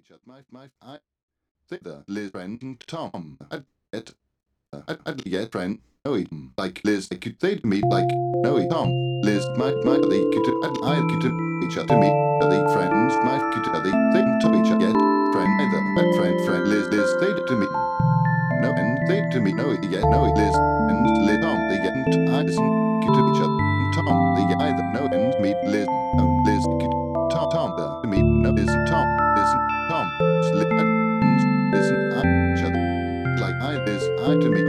each other. I think the Liz friend and Tom. I'd get friend. No, like Liz, I could say to me like no, Tom. Liz, my they could I could each other to me. The friends, my could the thing to each other. Get friend either. Friend Liz say to me. No, and say to me no, yeah no Liz and Liz Tom. They get I listen to each other. Tom, they get either no and me Liz. No, Liz could Tom to me. No, Liz Tom. Listen Tom. Listen I each other. Like I Liz I to me.